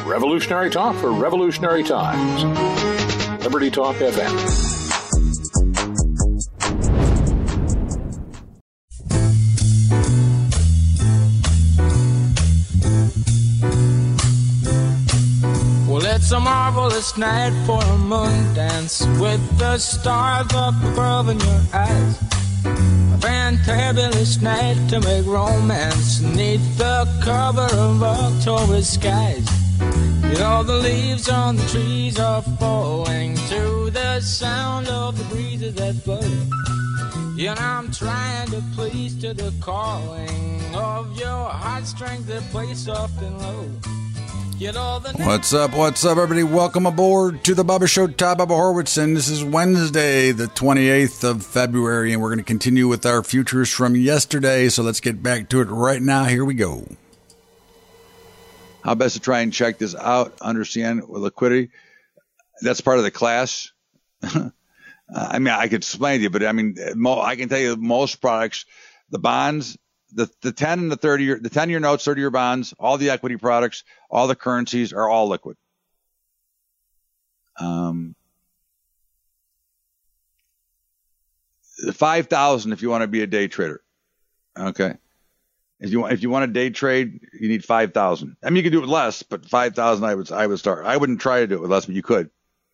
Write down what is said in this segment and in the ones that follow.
Revolutionary talk for revolutionary times. Liberty Talk FM. It's a marvelous night for a moon dance with the stars up above in your eyes. A fantabulous night to make romance neath the cover of October skies. You know the leaves on the trees are falling to the sound of the breezes that blow. You know I'm trying to please to the calling of your heartstrings that play soft and low. What's up, everybody? Welcome aboard to the Bubba Show. Todd Bubba Horwitz, and this is Wednesday, the 28th of February, and we're going to continue with our futures from yesterday, so let's get back to it right now. Here we go. How best to try and check this out, understand liquidity. That's part of the class. I mean, I could explain to you, but I mean, I can tell you most products, the bonds, the 10 and the 30-year, the 10-year notes, 30-year bonds, all the equity products, all the currencies are all liquid. 5,000 if you want to be a day trader. Okay. If you want to day trade, you need 5,000. I mean, you can do it with less, but 5,000 I would start. I wouldn't try to do it with less, but you could.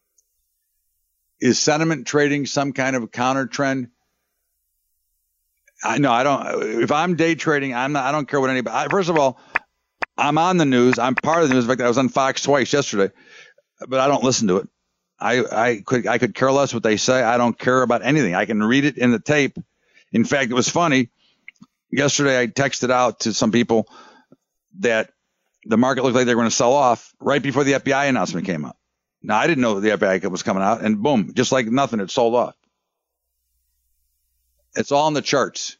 Is sentiment trading some kind of a counter trend? I don't. If I'm day trading, I don't care what anybody. First of all, I'm on the news. I'm part of the news. In fact, I was on Fox twice yesterday, but I don't listen to it. I could care less what they say. I don't care about anything. I can read it in the tape. In fact, it was funny. Yesterday, I texted out to some people that the market looked like they were going to sell off right before the FBI announcement came out. Now, I didn't know the FBI was coming out, and boom, just like nothing, it sold off. It's all in the charts.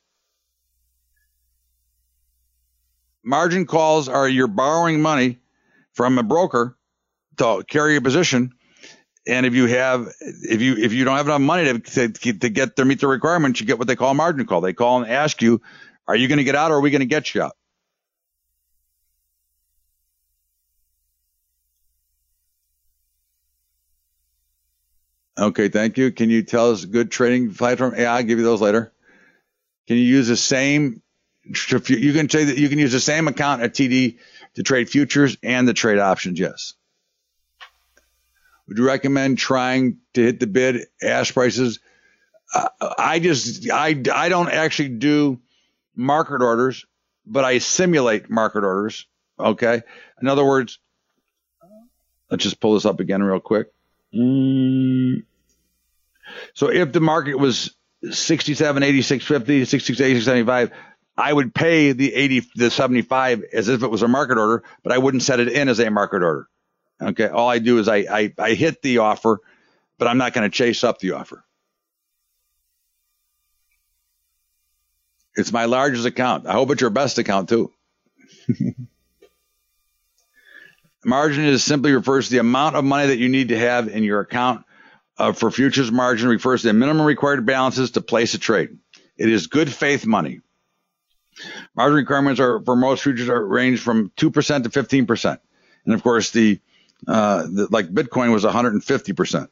Margin calls are you're borrowing money from a broker to carry a position, and if you don't have enough money to get to meet the requirements, you get what they call a margin call. They call and ask you, are you going to get out, or are we going to get you out? Okay, thank you. Can you tell us a good trading platform? Yeah, I'll give you those later. Can you use the same? You can say that you can use the same account at TD to trade futures and to trade options. Yes. Would you recommend trying to hit the bid ask prices? I don't actually do market orders, but I simulate market orders. Okay. In other words, let's just pull this up again real quick. So if the market was 67, 86, 50, 66, 86, 75, I would pay the 75 as if it was a market order, but I wouldn't set it in as a market order. Okay. All I do is I hit the offer, but I'm not going to chase up the offer. It's my largest account. I hope it's your best account too. Margin is simply refers to the amount of money that you need to have in your account for futures. Margin refers to the minimum required balances to place a trade. It is good faith money. Margin requirements are for most futures range from 2% to 15%. And of course, the like Bitcoin was 150%.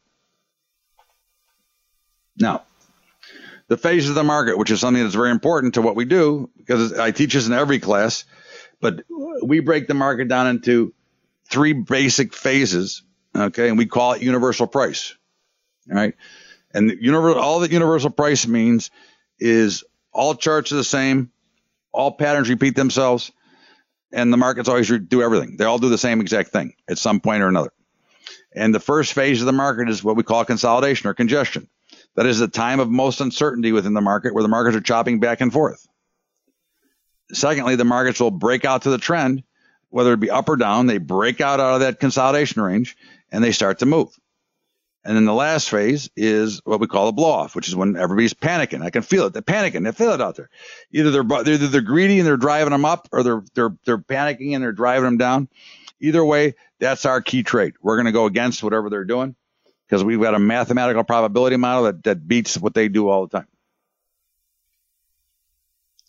Now, the phases of the market, which is something that's very important to what we do, because I teach this in every class, but we break the market down into three basic phases, okay, and we call it universal price, all right? And all that universal price means is all charts are the same, all patterns repeat themselves, and the markets always do everything. They all do the same exact thing at some point or another. And the first phase of the market is what we call consolidation or congestion. That is the time of most uncertainty within the market where the markets are chopping back and forth. Secondly, the markets will break out to the trend, whether it be up or down. They break out of that consolidation range and they start to move. And then the last phase is what we call a blow off, which is when everybody's panicking. I can feel it. They're panicking. They feel it out there. Either they're greedy and they're driving them up, or they're panicking and they're driving them down. Either way, that's our key trade. We're going to go against whatever they're doing because we've got a mathematical probability model that beats what they do all the time.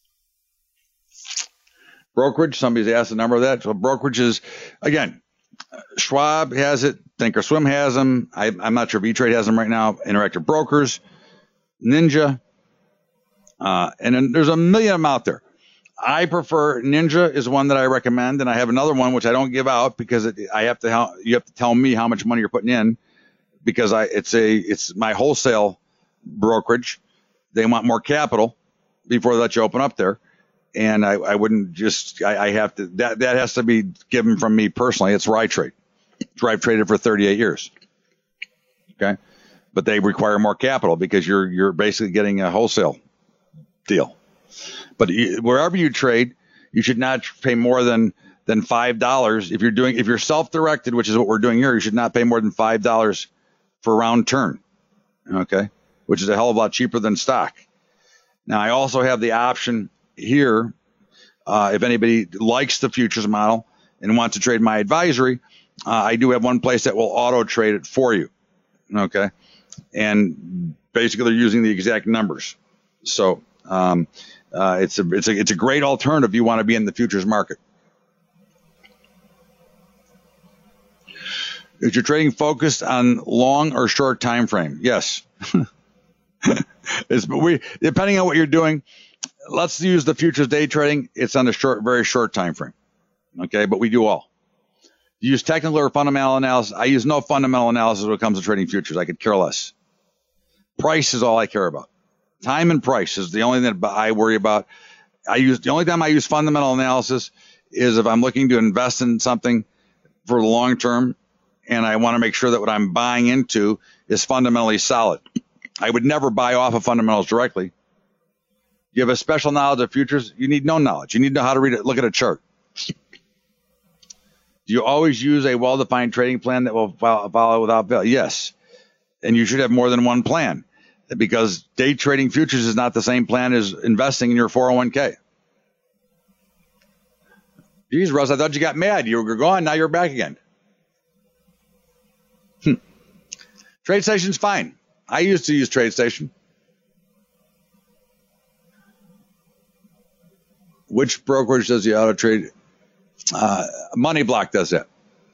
Brokerage, somebody's asked the number of that. So brokerage is, again, Schwab has it. Thinkorswim has them. I'm not sure if E-Trade has them right now. Interactive Brokers, Ninja, and then there's a million of them out there. I prefer Ninja is one that I recommend, and I have another one which I don't give out because you have to tell me how much money you're putting in because it's my wholesale brokerage. They want more capital before they let you open up there, and I wouldn't just I have to that has to be given from me personally. It's where I trade. It's where I've traded for 38 years. Okay, but they require more capital because you're basically getting a wholesale deal. But wherever you trade, you should not pay more than $5. If you're self-directed, which is what we're doing here, you should not pay more than $5 for a round turn. Okay, which is a hell of a lot cheaper than stock. Now, I also have the option here, if anybody likes the futures model and wants to trade my advisory, I do have one place that will auto trade it for you. Okay, and basically they're using the exact numbers. So. It's a great alternative if you want to be in the futures market. Is your trading focused on long or short time frame? Yes. Depending on what you're doing, let's use the futures day trading. It's on the very short time frame. Okay, but we do all. You use technical or fundamental analysis. I use no fundamental analysis when it comes to trading futures. I could care less. Price is all I care about. Time and price is the only thing that I worry about. The only time I use fundamental analysis is if I'm looking to invest in something for the long term and I want to make sure that what I'm buying into is fundamentally solid. I would never buy off of fundamentals directly. You have a special knowledge of futures. You need no knowledge. You need to know how to read it. Look at a chart. Do you always use a well-defined trading plan that will follow without fail? Yes. And you should have more than one plan. Because day trading futures is not the same plan as investing in your 401k. Geez, Russ, I thought you got mad. You were gone. Now you're back again. TradeStation's fine. I used to use TradeStation. Which brokerage does the auto trade? Money Block does that.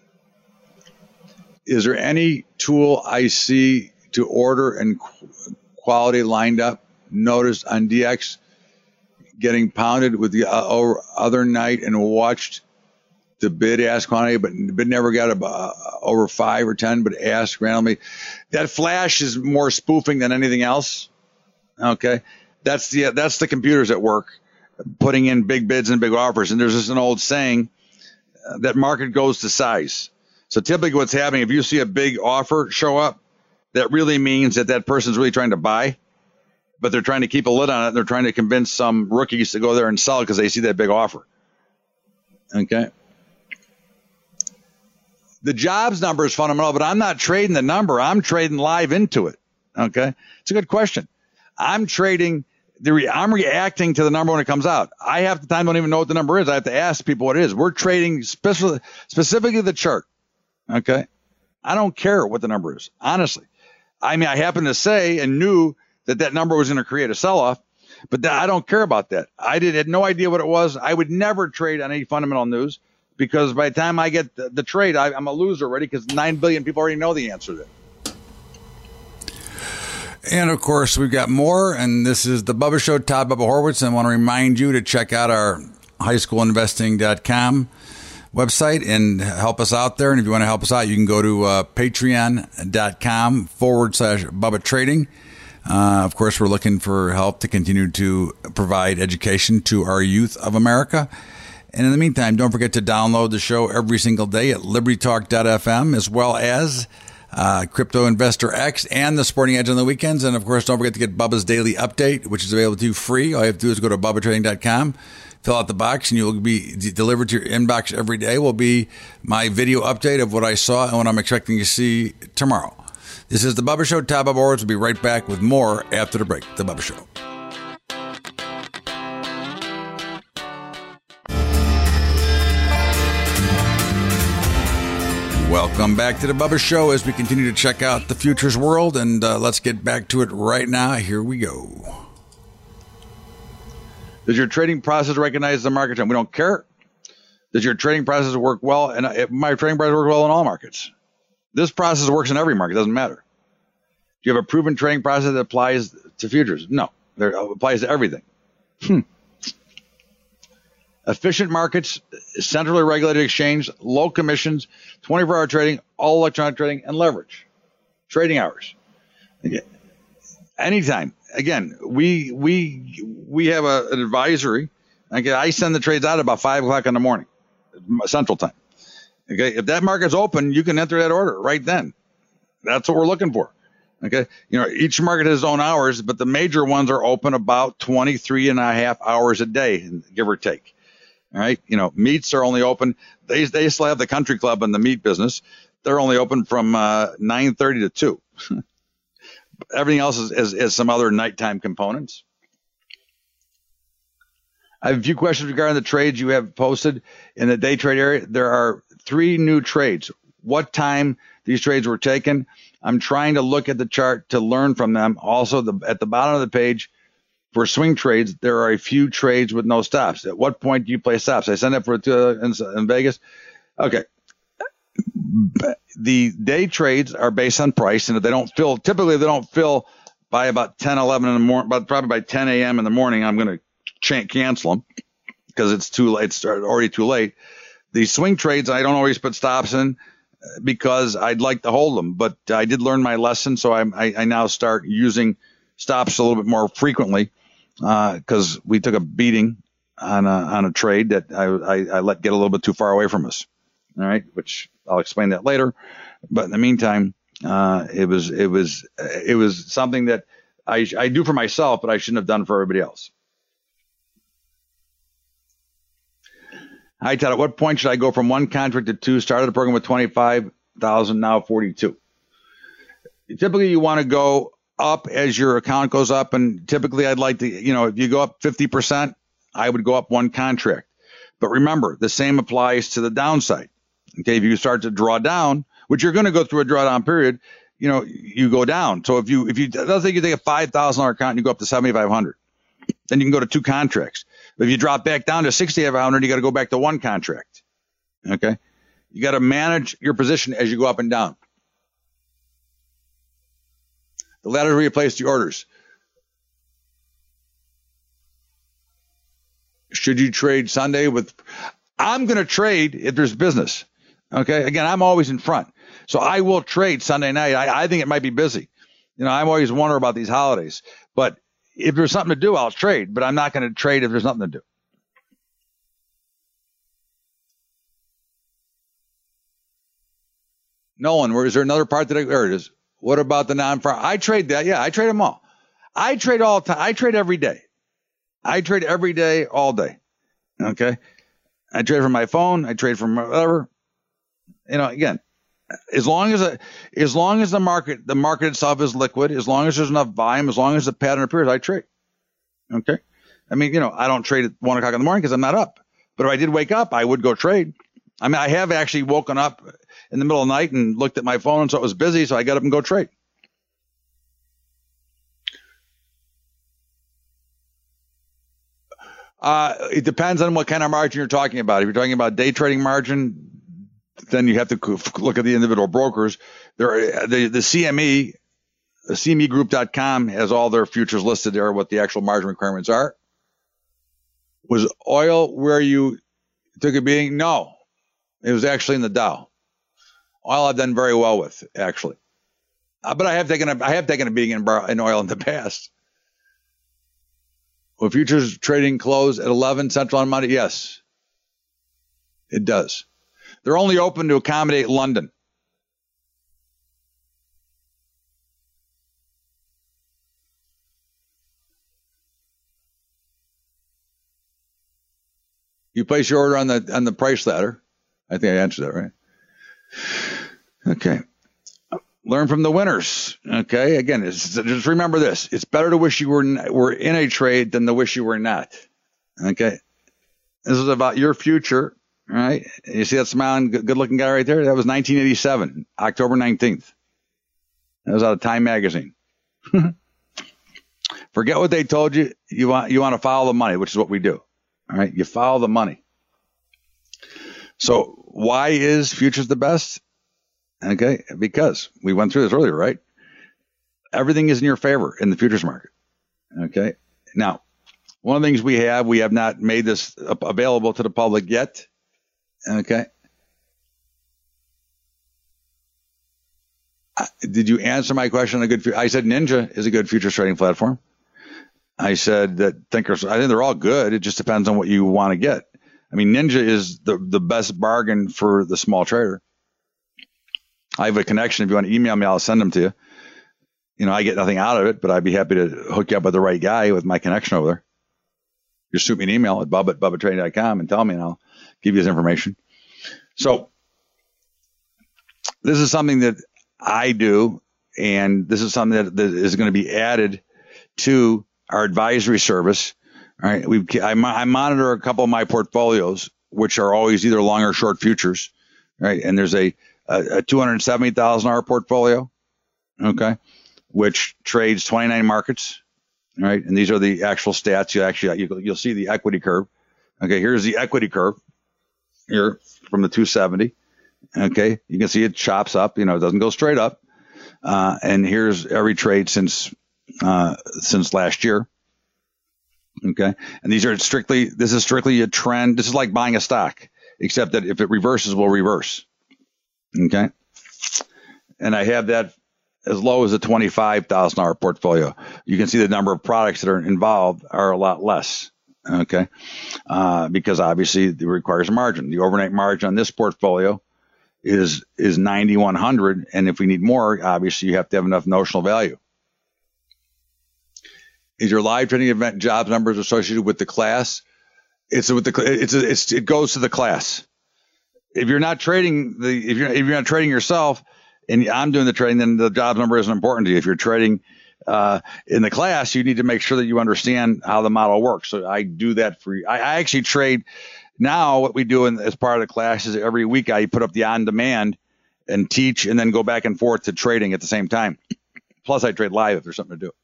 Is there any tool I see to order and quality lined up? Noticed on DX getting pounded with the other night and watched the bid ask quantity, but never got over 5 or 10, but asked randomly. That flash is more spoofing than anything else. Okay, that's the computers at work putting in big bids and big offers. And there's just an old saying that market goes to size. So typically what's happening, if you see a big offer show up, that really means that person's really trying to buy, but they're trying to keep a lid on it. They're trying to convince some rookies to go there and sell because they see that big offer. Okay. The jobs number is fundamental, but I'm not trading the number. I'm trading live into it. Okay. It's a good question. I'm trading I'm reacting to the number when it comes out. I half the time don't even know what the number is. I have to ask people what it is. We're trading specifically the chart. Okay. I don't care what the number is, honestly. I mean, I happen to say and knew that number was going to create a sell-off, but I don't care about that. I had no idea what it was. I would never trade on any fundamental news because by the time I get the trade, I'm a loser already because 9 billion people already know the answer to that. And, of course, we've got more, and this is The Bubba Show, Todd Bubba Horwitz. And I want to remind you to check out our highschoolinvesting.com website and help us out there. And if you want to help us out, you can go to patreon.com/Bubba Trading. Of course, we're looking for help to continue to provide education to our youth of America. And in the meantime, don't forget to download the show every single day at libertytalk.fm, as well as Crypto Investor X and the Sporting Edge on the weekends. And, of course, don't forget to get Bubba's Daily Update, which is available to you free. All you have to do is go to BubbaTrading.com. Fill out the box, and you'll be delivered to your inbox every day. Will be my video update of what I saw and what I'm expecting to see tomorrow. This is The Bubba Show. Todd Bubba Horwitz will be right back with more after the break. The Bubba Show. Welcome back to The Bubba Show as we continue to check out the futures world, and let's get back to it right now. Here we go. Does your trading process recognize the market trend? We don't care. Does your trading process work well? And my trading process works well in all markets. This process works in every market. It doesn't matter. Do you have a proven trading process that applies to futures? No, it applies to everything. Efficient markets, centrally regulated exchange, low commissions, 24-hour trading, all electronic trading, and leverage. Trading hours. Anytime. Again, we have an advisory. Okay, I send the trades out about 5 o'clock in the morning, Central Time. Okay, if that market's open, you can enter that order right then. That's what we're looking for. Okay, each market has its own hours, but the major ones are open about 23 and a half hours a day, give or take. All right, meats are only open. They still have the country club in the meat business. They're only open from 9:30 to 2. Everything else is some other nighttime components. I have a few questions regarding the trades you have posted in the day trade area. There are 3 new trades. What time these trades were taken? I'm trying to look at the chart to learn from them. Also, at the bottom of the page, for swing trades, there are a few trades with no stops. At what point do you play stops? I sent it for in Vegas. Okay. The day trades are based on price, and if they don't fill, typically they don't fill by about 10, 11 in the morning, but probably by 10 a.m. in the morning, I'm going to cancel them because it's too late. It's already too late. The swing trades, I don't always put stops in because I'd like to hold them, but I did learn my lesson, so I now start using stops a little bit more frequently because we took a beating on a trade that I let get a little bit too far away from us. All right, which I'll explain that later. But in the meantime, it was something that I do for myself, but I shouldn't have done for everybody else. Hi, Todd. At what point should I go from 1 contract to 2? Started the program with 25,000, now 42. Typically, you want to go up as your account goes up, and typically, I'd like to, if you go up 50%, I would go up 1 contract. But remember, the same applies to the downside. Okay, if you start to draw down, which you're going to go through a drawdown period, you go down. So if you let's say you take a $5,000 account and you go up to 7,500, then you can go to 2 contracts. But if you drop back down to 6,500, you got to go back to 1 contract. Okay, you got to manage your position as you go up and down. The ladder where you place the orders. Should you trade Sunday with? I'm going to trade if there's business. Okay. Again, I'm always in front. So I will trade Sunday night. I think it might be busy. I'm always wondering about these holidays. But if there's something to do, I'll trade. But I'm not going to trade if there's nothing to do. Nolan, is there another part there it is. What about the non-farm? I trade that. Yeah, I trade them all. I trade all the time. I trade every day. I trade every day, all day. Okay. I trade from my phone. I trade from whatever. Again, as long as the market itself is liquid, as long as there's enough volume, as long as the pattern appears, I trade. Okay. I mean, I don't trade at 1 o'clock in the morning because I'm not up. But if I did wake up, I would go trade. I mean, I have actually woken up in the middle of the night and looked at my phone and saw it was busy, so I got up and go trade. It depends on what kind of margin you're talking about. If you're talking about day trading margin, then you have to look at the individual brokers. The CME, CMEgroup.com has all their futures listed there, what the actual margin requirements are. Was oil where you took a beating? No, it was actually in the Dow. Oil I've done very well with, actually. But I have taken a beating in oil in the past. Will futures trading close at 11 Central on Monday? Yes, it does. They're only open to accommodate London. You place your order on the price ladder. I think I answered that, right? Okay. Learn from the winners. Okay. Again, just remember this. It's better to wish you were in a trade than to wish you were not. Okay. This is about your future. All right. You see that smiling, good looking guy right there? That was 1987, October 19th. That was out of Time magazine. Forget what they told you. You want to follow the money, which is what we do. All right. You follow the money. So why is futures the best? Okay, because we went through this earlier, right? Everything is in your favor in the futures market. Okay, now one of the things we have not made this available to the public yet. Okay. Did you answer my question? I said Ninja is a good futures trading platform. I said that I think they're all good. It just depends on what you want to get. I mean, Ninja is the best bargain for the small trader. I have a connection. If you want to email me, I'll send them to you. You know, I get nothing out of it, but I'd be happy to hook you up with the right guy with my connection over there. Just shoot me an email at bub@bubbatrading.com and tell me, and I'll give you his information. So this is something that I do, and this is something that is going to be added to our advisory service. All right, I monitor a couple of my portfolios, which are always either long or short futures. Right, and there's a $270,000 portfolio, okay, which trades 29 markets. Right, and these are the actual stats. You'll see the equity curve. Okay, here's the equity curve here from the 270. Okay, you can see it chops up. You know, it doesn't go straight up. And here's every trade since last year. Okay, and this is strictly a trend. This is like buying a stock, except that if it reverses, we'll reverse. Okay, and I have that as low as a $25,000 portfolio. You can see the number of products that are involved are a lot less. Okay, because obviously it requires a margin. The overnight margin on this portfolio is 9,100, and if we need more, obviously you have to have enough notional value. Is your live trading event jobs numbers associated with the class? It goes to the class. If you're not trading if you're not trading yourself, and I'm doing the trading, then the jobs number isn't important to you. If you're trading in the class, you need to make sure that you understand how the model works. So I do that for you. I actually trade. Now what we do as part of the class is every week I put up the on-demand and teach and then go back and forth to trading at the same time. Plus I trade live if there's something to do.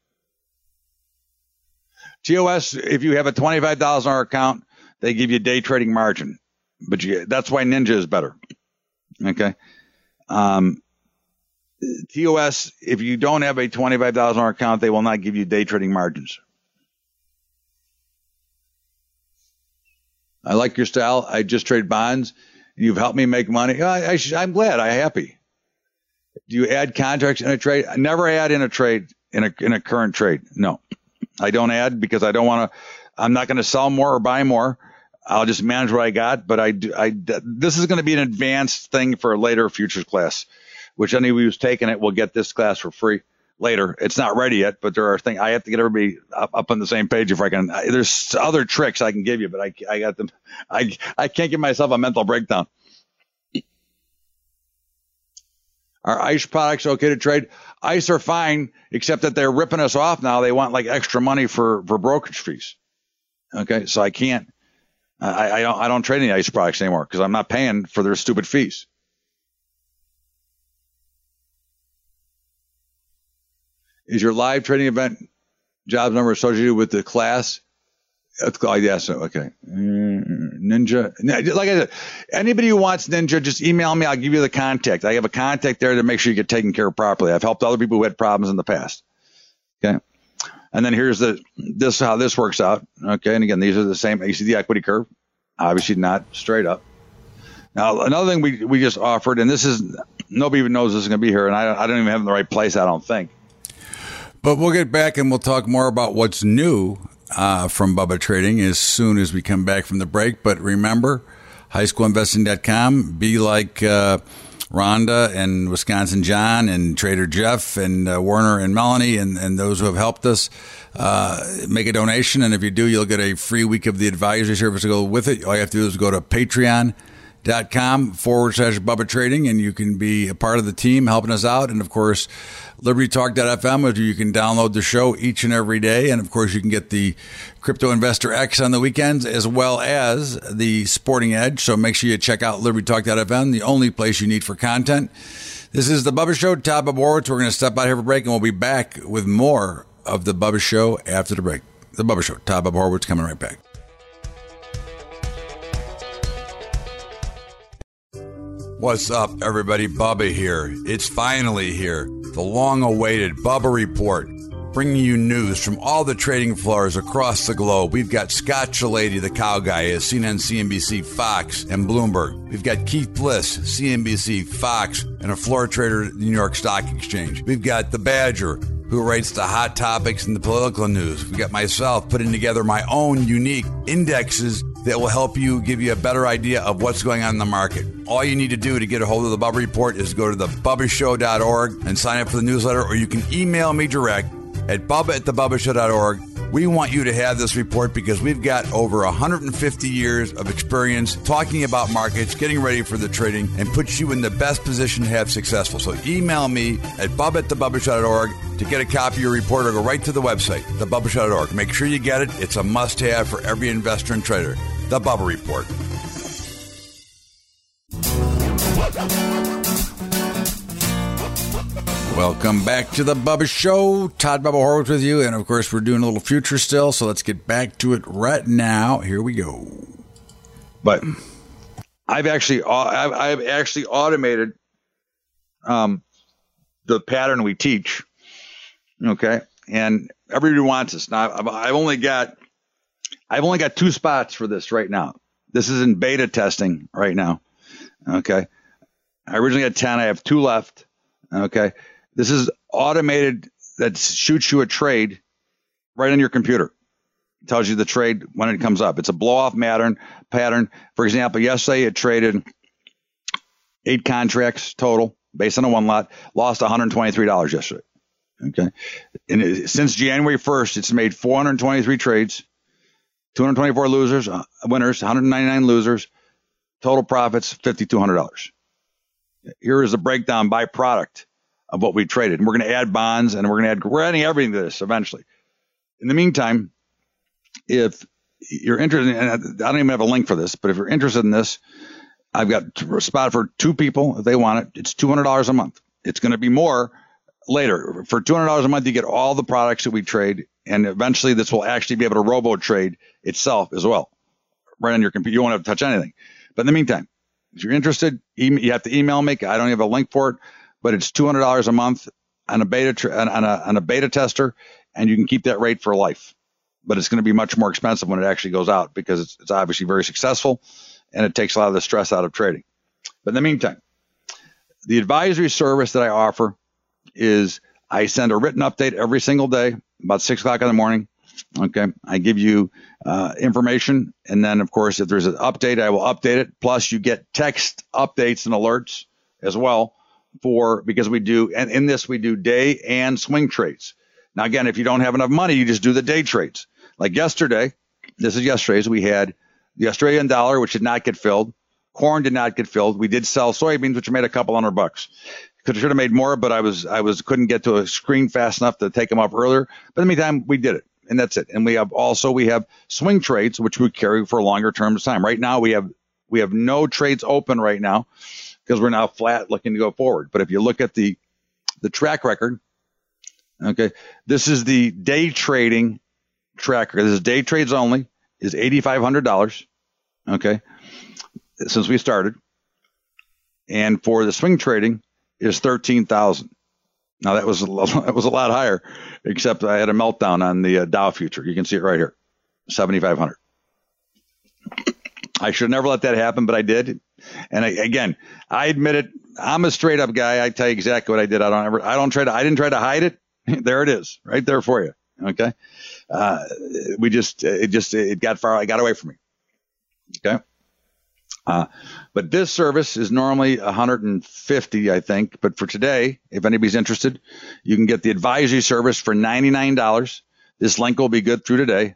TOS, if you have a $25,000 account, they give you day trading margin. But that's why Ninja is better. Okay. TOS, if you don't have a $25,000 account, they will not give you day trading margins. I like your style. I just trade bonds. You've helped me make money. I'm glad. I'm happy. Do you add contracts in a trade? I never add in a trade in a current trade. No, I don't add because I don't want to. I'm not going to sell more or buy more. I'll just manage what I got. But this is going to be an advanced thing for a later futures class, which anybody who's taking it will get this class for free later. It's not ready yet, but there are things I have to get everybody up on the same page if I can. There's other tricks I can give you, but I got them. I can't give myself a mental breakdown. Are ICE products okay to trade? ICE are fine, except that they're ripping us off now. They want like extra money for brokerage fees. Okay, so I can't. I don't trade any ICE products anymore because I'm not paying for their stupid fees. Is your live trading event jobs number associated with the class? Yes. Okay. Ninja. Like I said, anybody who wants Ninja, just email me. I'll give you the contact. I have a contact there to make sure you get taken care of properly. I've helped other people who had problems in the past. Okay. And then here's how this works out. Okay. And again, these are the same. You see the equity curve, obviously not straight up. Now, another thing we just offered, and this is, nobody even knows this is going to be here. And I don't even have it in the right place. I don't think. But we'll get back and we'll talk more about what's new from Bubba Trading as soon as we come back from the break. But remember, highschoolinvesting.com. Be like Rhonda and Wisconsin John and Trader Jeff and Warner and Melanie and those who have helped us. Make a donation. And if you do, you'll get a free week of the advisory service to go with it. All you have to do is go to patreon.com/Bubba Trading, and you can be a part of the team helping us out. And of course, LibertyTalk.fm, where you can download the show each and every day. And of course, you can get the Crypto Investor X on the weekends, as well as the Sporting Edge. So make sure you check out LibertyTalk.fm, the only place you need for content. This is the Bubba Show, Todd Bubba Horwitz. We're going to step out here for a break, and we'll be back with more of the Bubba Show after the break. The Bubba Show, Todd Bubba Horwitz, coming right back. What's up, everybody? Bubba here. It's finally here. The long-awaited Bubba Report, bringing you news from all the trading floors across the globe. We've got Scott Shellady, the cow guy, at CNN, CNBC, Fox, and Bloomberg. We've got Keith Bliss, CNBC, Fox, and a floor trader at the New York Stock Exchange. We've got the Badger, who writes the hot topics and the political news. We've got myself putting together my own unique indexes that will help you, give you a better idea of what's going on in the market. All you need to do to get a hold of the Bubba Report is go to thebubbashow.org and sign up for the newsletter, or you can email me direct at bubba@thebubbashow.org. We want you to have this report because we've got over 150 years of experience talking about markets, getting ready for the trading, and puts you in the best position to have successful. So email me at bubba@thebubbashow.org to get a copy of your report, or go right to the website, thebubbashow.org. Make sure you get it. It's a must-have for every investor and trader. The Bubba Report. Welcome back to the Bubba Show. Todd Bubba Horwitz with you. And, of course, we're doing a little future still, so let's get back to it right now. Here we go. But I've actually automated the pattern we teach, okay? And everybody wants this. Now, I've only got 2 spots for this right now. This is in beta testing right now, okay? I originally had 10. I have 2 left, okay? This is automated that shoots you a trade right on your computer. It tells you the trade when it comes up. It's a blow-off pattern. For example, yesterday it traded 8 contracts total based on a 1 lot, lost $123 yesterday. Okay. And since January 1st, it's made 423 trades, 224 winners, 199 losers, total profits, $5,200. Here is a breakdown by product of what we traded. And we're going to add bonds, and we're adding everything to this eventually. In the meantime, if you're interested, and I don't even have a link for this, but if you're interested in this, I've got a spot for 2 people if they want it. It's $200 a month. It's going to be more later. For $200 a month, you get all the products that we trade, and eventually this will actually be able to robo trade itself as well, right on your computer. You won't have to touch anything. But in the meantime, if you're interested, you have to email me. I don't have a link for it, but it's $200 a month on a beta tester, and you can keep that rate for life. But it's going to be much more expensive when it actually goes out, because it's obviously very successful, and it takes a lot of the stress out of trading. But in the meantime, the advisory service that I offer is I send a written update every single day, about 6 o'clock in the morning. Okay. I give you information. And then, of course, if there's an update, I will update it. Plus, you get text updates and alerts as well because we do, and in this, we do day and swing trades. Now, again, if you don't have enough money, you just do the day trades. Like yesterday, this is yesterday's, we had the Australian dollar, which did not get filled. Corn did not get filled. We did sell soybeans, which made a couple $100. Should have made more, but I couldn't get to a screen fast enough to take them up earlier. But in the meantime, we did it, and that's it. And we have swing trades, which we carry for a longer term of time. Right now, we have no trades open right now because we're now flat looking to go forward. But if you look at the track record, okay, this is the day trading tracker. This is day trades only, is $8,500, okay, since we started. And for the swing trading is $13,000. Now that was a lot higher, except I had a meltdown on the Dow future. You can see it right here, 7,500. I should never let that happen, but I did. And I admit it. I'm a straight up guy. I tell you exactly what I did. I didn't try to hide it. There it is, right there for you. Okay. It got far. It got away from me. Okay. But this service is normally $150, I think. But for today, if anybody's interested, you can get the advisory service for $99. This link will be good through today.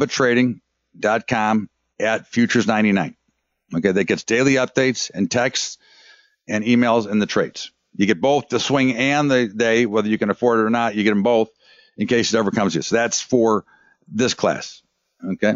BubbaTrading.com/futures99. Okay, that gets daily updates and texts and emails and the trades. You get both the swing and the day, whether you can afford it or not. You get them both in case it ever comes to you. So that's for this class. Okay.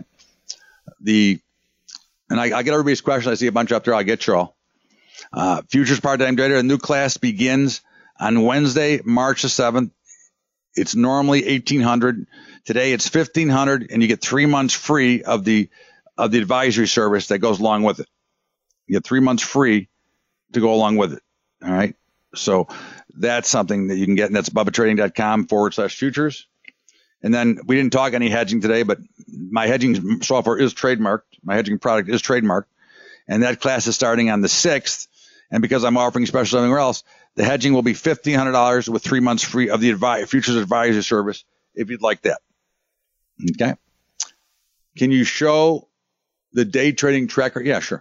And I get everybody's questions. I see a bunch up there. I'll get you all. Futures part-time trader. A new class begins on Wednesday, March the 7th. It's normally $1,800. Today it's $1,500, and you get 3 months free of the advisory service that goes along with it. You get 3 months free to go along with it. All right. So that's something that you can get, and that's BubbaTrading.com/futures. And then we didn't talk any hedging today, but my hedging software is trademarked. My hedging product is trademarked. And that class is starting on the 6th. And because I'm offering special everywhere else, the hedging will be $1,500 with 3 months free of the futures advisory service if you'd like that. Okay. Can you show the day trading tracker? Yeah, sure.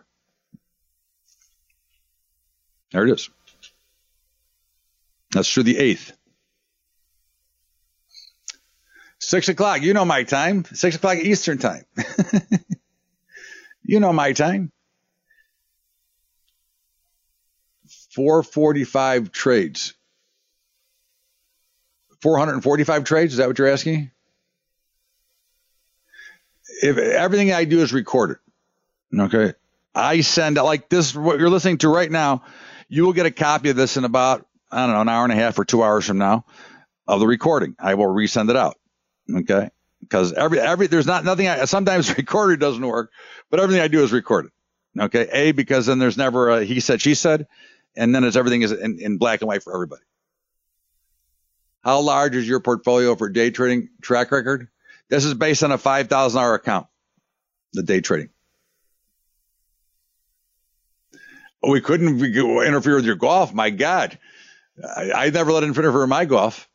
There it is. That's through the 8th. 6 o'clock. You know my time. 6 o'clock Eastern time. You know my time. 445 trades. 445 trades? Is that what you're asking? If everything I do is recorded. Okay. I send, like this, what you're listening to right now, you will get a copy of this in about, I don't know, an hour and a half or 2 hours from now of the recording. I will resend it out. Okay. Because there's nothing, sometimes recorded doesn't work, but everything I do is recorded. Okay. Because then there's never a he said, she said, and then everything is in black and white for everybody. How large is your portfolio for day trading track record? This is based on a $5,000 account, the day trading. We couldn't interfere with your golf. My God. I never let it interfere with my golf.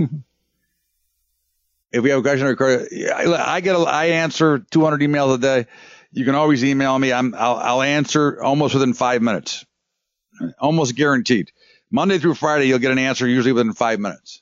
If we have a question, I answer 200 emails a day. You can always email me. I'll answer almost within 5 minutes. Almost guaranteed. Monday through Friday, you'll get an answer usually within 5 minutes.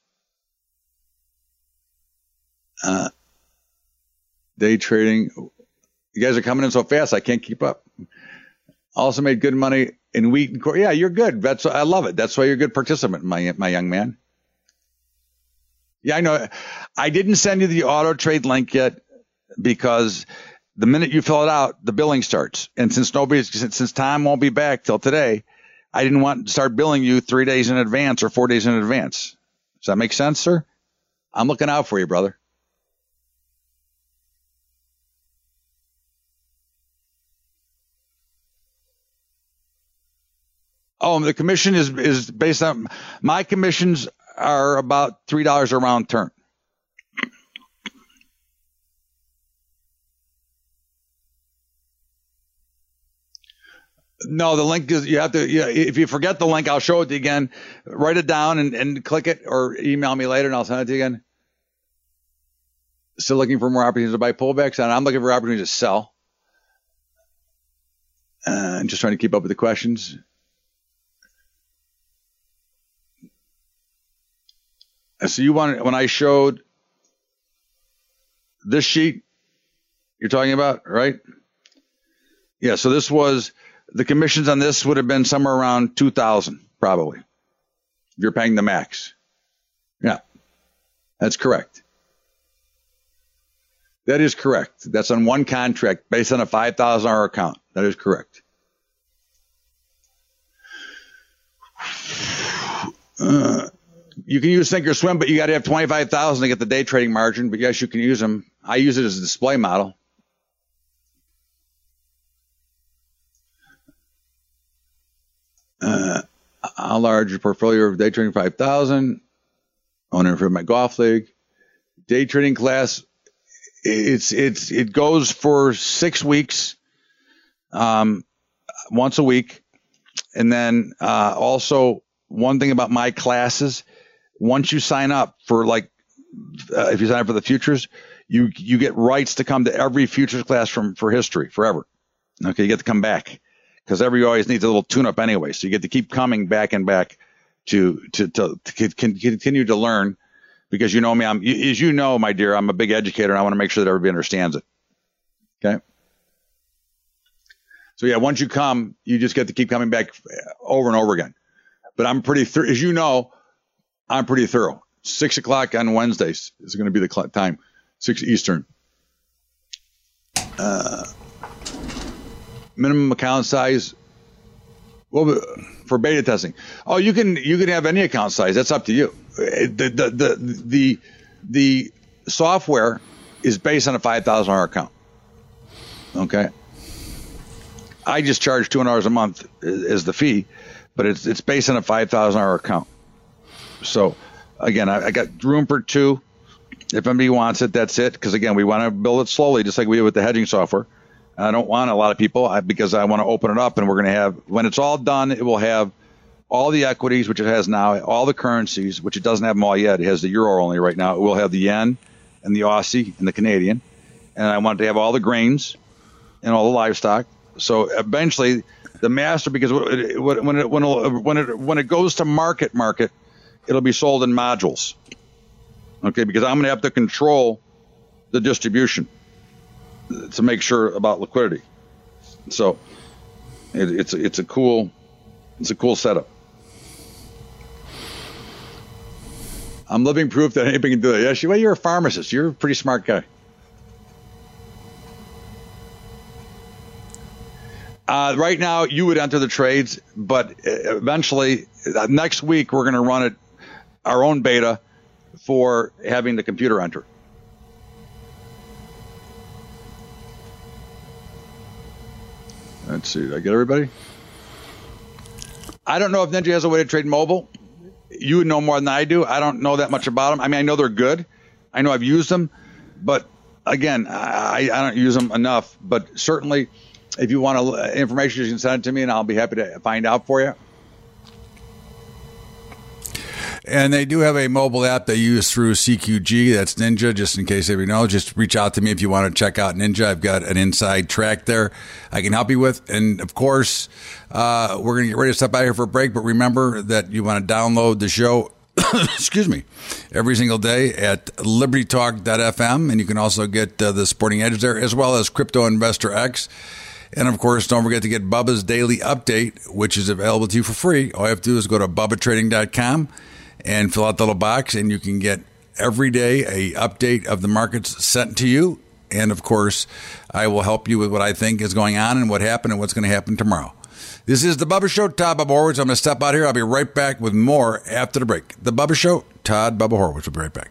Day trading. You guys are coming in so fast, I can't keep up. Also made good money in wheat and corn. Yeah, you're good. I love it. That's why you're a good participant, my young man. Yeah, I know. I didn't send you the auto trade link yet because the minute you fill it out, the billing starts. And since Tom won't be back till today, I didn't want to start billing you 3 days in advance or 4 days in advance. Does that make sense, sir? I'm looking out for you, brother. Oh, the commission is based on, my commissions are about $3 a round turn. No, the link is, you have to, if you forget the link, I'll show it to you again. Write it down and click it or email me later and I'll send it to you again. Still looking for more opportunities to buy pullbacks, and I'm looking for opportunities to sell. And just trying to keep up with the questions. So you wanted, when I showed this sheet you're talking about, right? Yeah, so this was, the commissions on this would have been somewhere around 2,000 probably, if you're paying the max. Yeah, that's correct. That is correct. That's on one contract based on a $5,000 account. That is correct. You can use Sink or Swim, but you got to have 25,000 to get the day trading margin. But yes, you can use them. I use it as a display model. How large your portfolio of day trading? 5,000. I want to improve my golf league. Day trading class. It goes for 6 weeks, once a week, and then also one thing about my classes. Once you sign up for if you sign up for the futures, you get rights to come to every futures class for history forever. Okay, you get to come back because everybody always needs a little tune-up anyway. So you get to keep coming back and back to continue to learn. Because you know me, as you know, my dear, I'm a big educator, and I want to make sure that everybody understands it. Okay. So yeah, once you come, you just get to keep coming back over and over again. But I'm pretty, as you know, I'm pretty thorough. 6 o'clock on Wednesdays is going to be the time, 6 Eastern. Minimum account size. Well, for beta testing. Oh, you can have any account size. That's up to you. The software is based on a $5,000 account. Okay. I just charge $200 a month as the fee, but it's based on a 5,000-hour account. So again, I got room for 2. If anybody wants it, that's it. Because again, we want to build it slowly, just like we do with the hedging software. I don't want a lot of people because I want to open it up, and we're going to have, when it's all done, it will have all the equities, which it has now, all the currencies, which it doesn't have them all yet. It has the euro only right now. It will have the yen and the Aussie and the Canadian. And I want it to have all the grains and all the livestock. So eventually, the master, because when it goes to market, it'll be sold in modules. Okay, because I'm going to have to control the distribution to make sure about liquidity. So it's a cool setup. I'm living proof that anybody can do it. Yes, you're a pharmacist. You're a pretty smart guy. Right now, you would enter the trades, but eventually, next week, we're going to run our own beta for having the computer enter. Let's see. Did I get everybody? I don't know if Ninja has a way to trade mobile. You would know more than I do. I don't know that much about them. I mean, I know they're good. I know I've used them. But, again, I don't use them enough. But certainly, if you want information, you can send it to me, and I'll be happy to find out for you. And they do have a mobile app they use through CQG. That's Ninja, just in case everybody knows. Just reach out to me if you want to check out Ninja. I've got an inside track there I can help you with. And, of course, we're going to get ready to step out here for a break. But remember that you want to download the show, excuse me, every single day at libertytalk.fm. And you can also get the Sporting Edge there, as well as Crypto Investor X. And, of course, don't forget to get Bubba's Daily Update, which is available to you for free. All you have to do is go to bubbatrading.com and fill out the little box, and you can get every day a update of the markets sent to you. And, of course, I will help you with what I think is going on and what happened and what's going to happen tomorrow. This is The Bubba Show, Todd Bubba Horwitz. I'm going to step out here. I'll be right back with more after the break. The Bubba Show, Todd Bubba Horwitz. We'll be right back.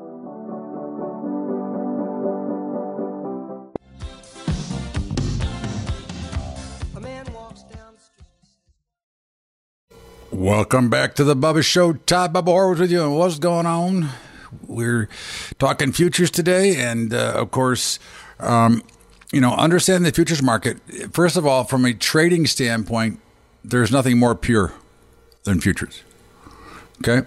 Welcome back to the Bubba Show. Todd Bubba Horwitz with you. And what's going on? We're talking futures today. And, of course, understanding the futures market. First of all, from a trading standpoint, there's nothing more pure than futures. Okay?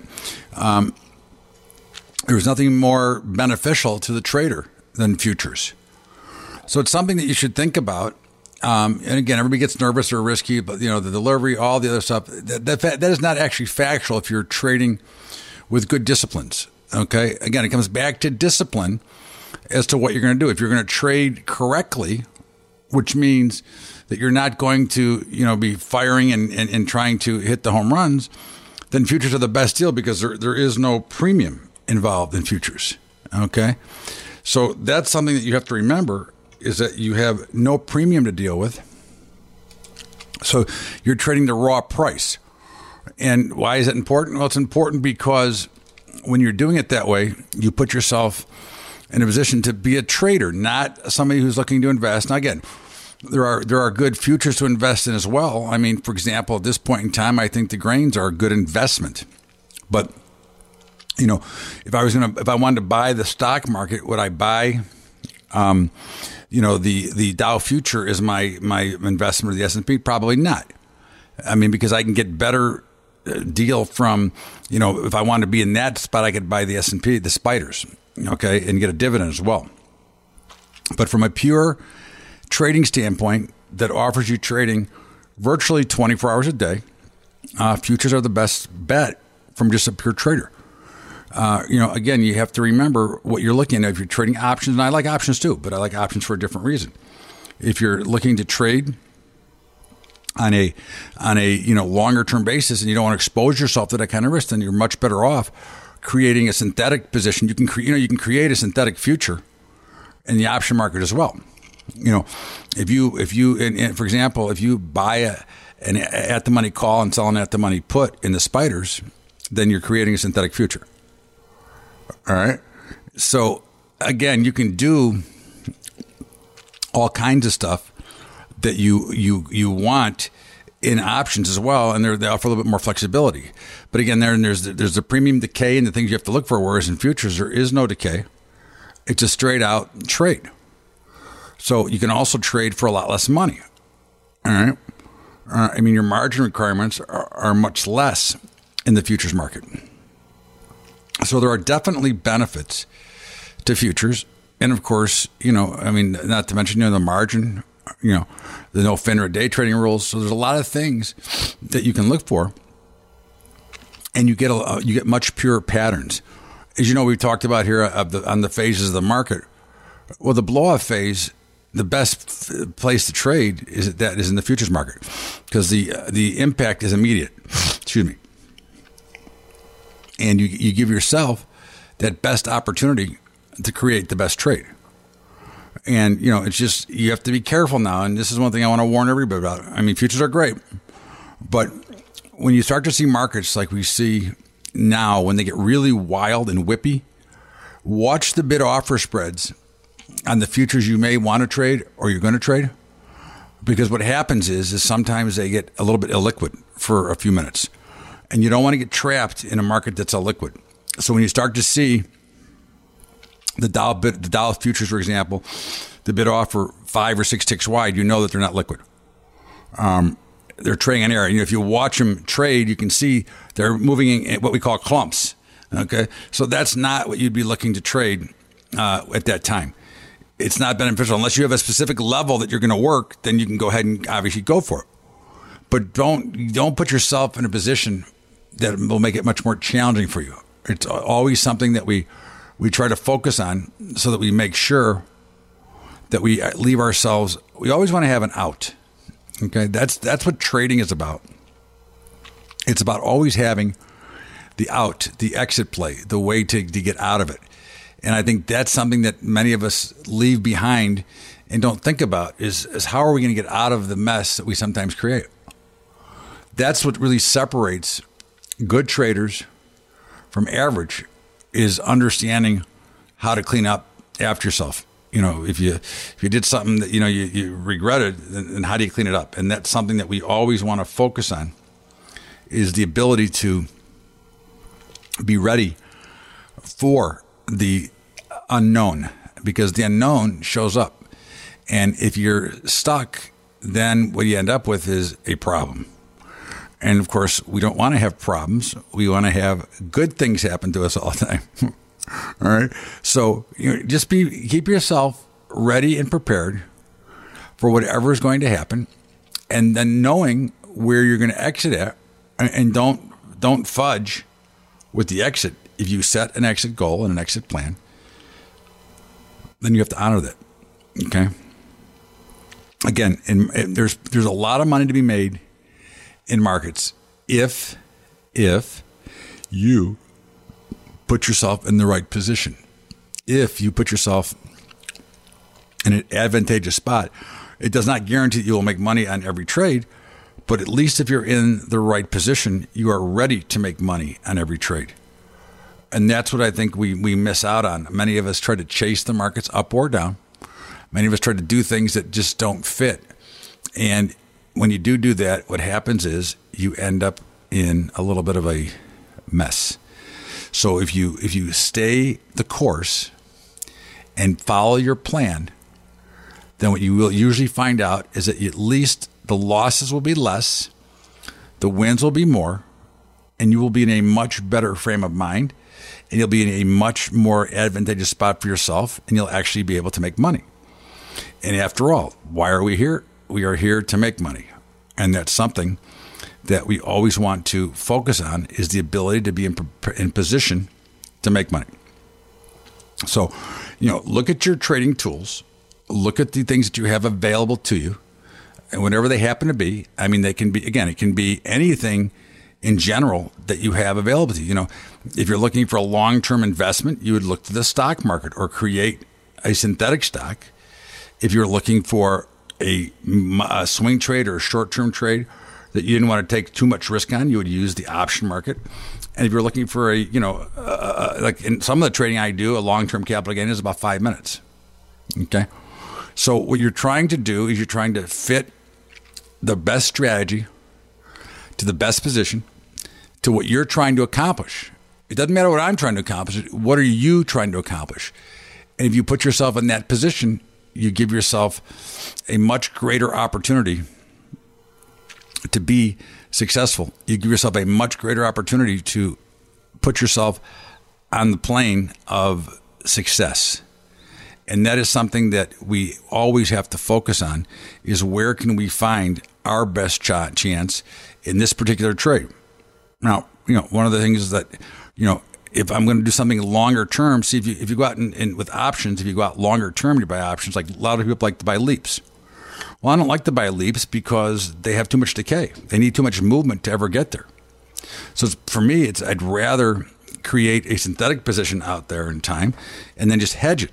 There's nothing more beneficial to the trader than futures. So it's something that you should think about. And again, everybody gets nervous or risky, but the delivery, all the other stuff, that is not actually factual if you're trading with good disciplines. Okay. Again, it comes back to discipline as to what you're going to do. If you're going to trade correctly, which means that you're not going to, be firing and trying to hit the home runs, then futures are the best deal because there is no premium involved in futures. Okay. So that's something that you have to remember, is that you have no premium to deal with. So you're trading the raw price. And why is it important? Well, it's important because when you're doing it that way, you put yourself in a position to be a trader, not somebody who's looking to invest. Now, again, there are good futures to invest in as well. I mean, for example, at this point in time, I think the grains are a good investment. But, if I wanted to buy the stock market, would I buy the Dow future is my investment, or the S&P? Probably not. I mean, because I can get better deal from, if I wanted to be in that spot, I could buy the S&P, the spiders, okay, and get a dividend as well. But from a pure trading standpoint that offers you trading virtually 24 hours a day, futures are the best bet from just a pure trader. Again, you have to remember what you're looking at. If you're trading options, and I like options too, but I like options for a different reason. If you're looking to trade on a longer term basis, and you don't want to expose yourself to that kind of risk, then you're much better off creating a synthetic position. You can create a synthetic future in the option market as well. If you for example, if you buy an at the money call and sell an at the money put in the spiders, then you're creating a synthetic future. All right. So again, you can do all kinds of stuff that you want in options as well, and they offer a little bit more flexibility. But again, there's the premium decay and the things you have to look for, whereas in futures, there is no decay. It's a straight out trade. So you can also trade for a lot less money. All right. I mean, your margin requirements are much less in the futures market. So there are definitely benefits to futures. And of course, I mean, not to mention, the margin, the no FINRA day trading rules. So there's a lot of things that you can look for, and you get much purer patterns. As you know, we've talked about here on the phases of the market. Well, the blow-off phase, the best place to trade is in the futures market, because the impact is immediate. Excuse me. And you give yourself that best opportunity to create the best trade. And, it's just, you have to be careful now. And this is one thing I want to warn everybody about. I mean, futures are great, but when you start to see markets like we see now, when they get really wild and whippy, watch the bid offer spreads on the futures you may want to trade or you're going to trade. Because what happens is sometimes they get a little bit illiquid for a few minutes. And you don't want to get trapped in a market that's illiquid. So when you start to see the Dow futures, for example, the bid offer 5 or 6 ticks wide, you know that they're not liquid. They're trading in air. If you watch them trade, you can see they're moving in what we call clumps. Okay, so that's not what you'd be looking to trade at that time. It's not beneficial unless you have a specific level that you're going to work. Then you can go ahead and obviously go for it. But don't put yourself in a position that will make it much more challenging for you. It's always something that we try to focus on, so that we make sure that we leave ourselves. We always want to have an out. Okay, that's what trading is about. It's about always having the out, the exit play, the way to get out of it. And I think that's something that many of us leave behind and don't think about is how are we going to get out of the mess that we sometimes create? That's what really separates good traders from average, is understanding how to clean up after yourself. If you did something that you regretted, then how do you clean it up? And that's something that we always want to focus on, is the ability to be ready for the unknown, because the unknown shows up. And if you're stuck, then what you end up with is a problem. And of course, we don't want to have problems. We want to have good things happen to us all the time. All right. So just keep yourself ready and prepared for whatever is going to happen, and then knowing where you're going to exit at, and don't fudge with the exit. If you set an exit goal and an exit plan, then you have to honor that. Okay. Again, there's a lot of money to be made in markets if you put yourself in the right position. If you put yourself in an advantageous spot, it does not guarantee that you will make money on every trade, but at least if you're in the right position, you are ready to make money on every trade. And that's what I think we miss out on. Many of us try to chase the markets up or down. Many of us try to do things that just don't fit. And when you do that, what happens is you end up in a little bit of a mess. So if you stay the course and follow your plan, then what you will usually find out is that at least the losses will be less, the wins will be more, and you will be in a much better frame of mind, and you'll be in a much more advantageous spot for yourself, and you'll actually be able to make money. And after all, why are we here? We are here to make money. And that's something that we always want to focus on, is the ability to be in position to make money. So, look at your trading tools, look at the things that you have available to you, and whatever they happen to be. I mean, they can be, again, it can be anything in general that you have available to you. If you're looking for a long-term investment, you would look to the stock market or create a synthetic stock. If you're looking for a swing trade or a short-term trade that you didn't want to take too much risk on, you would use the option market. And if you're looking for like in some of the trading I do, a long-term capital gain is about 5 minutes. Okay. So what you're trying to do is you're trying to fit the best strategy to the best position, to what you're trying to accomplish. It doesn't matter what I'm trying to accomplish. What are you trying to accomplish? And if you put yourself in that position, you give yourself a much greater opportunity to be successful. You give yourself a much greater opportunity to put yourself on the plane of success. And that is something that we always have to focus on, is where can we find our best chance in this particular trade. Now, one of the things is that, if I'm going to do something longer term, see if you go out and with options, if you go out longer term, you buy options. Like a lot of people like to buy leaps. Well, I don't like to buy leaps because they have too much decay. They need too much movement to ever get there. So for me, I'd rather create a synthetic position out there in time and then just hedge it.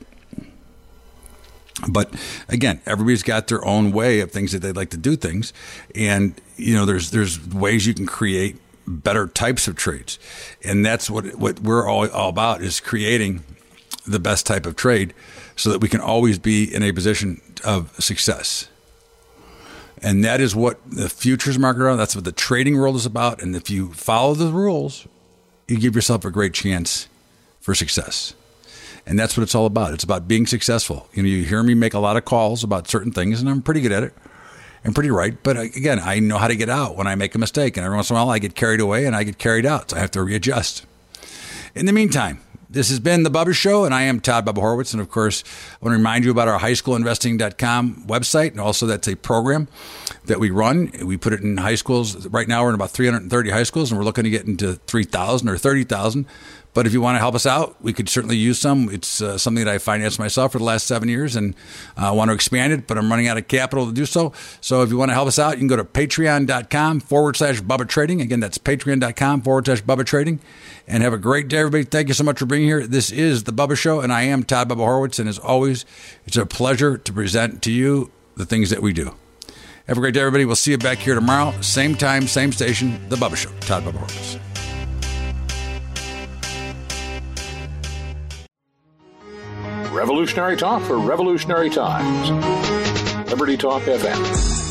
But again, everybody's got their own way of things that they'd like to do things. And, there's ways you can create better types of trades. And that's what we're all about, is creating the best type of trade so that we can always be in a position of success. And that is what the futures market are. That's what the trading world is about. And if you follow the rules, you give yourself a great chance for success. And that's what it's all about. It's about being successful. You hear me make a lot of calls about certain things, and I'm pretty good at it. I'm pretty right. But again, I know how to get out when I make a mistake. And every once in a while, I get carried away and I get carried out. So I have to readjust. In the meantime, this has been The Bubba Show, and I am Todd Bubba Horwitz. And of course, I want to remind you about our highschoolinvesting.com website. And also, that's a program that we run. We put it in high schools. Right now, we're in about 330 high schools, and we're looking to get into 3,000 or 30,000. But if you want to help us out, we could certainly use some. It's something that I financed myself for the last 7 years, and I want to expand it, but I'm running out of capital to do so. So if you want to help us out, you can go to patreon.com/Bubba Trading. Again, that's patreon.com/Bubba Trading. And have a great day, everybody. Thank you so much for being here. This is The Bubba Show, and I am Todd Bubba Horwitz. And as always, it's a pleasure to present to you the things that we do. Have a great day, everybody. We'll see you back here tomorrow. Same time, same station, The Bubba Show. Todd Bubba Horwitz. Revolutionary talk for revolutionary times. Liberty Talk FM.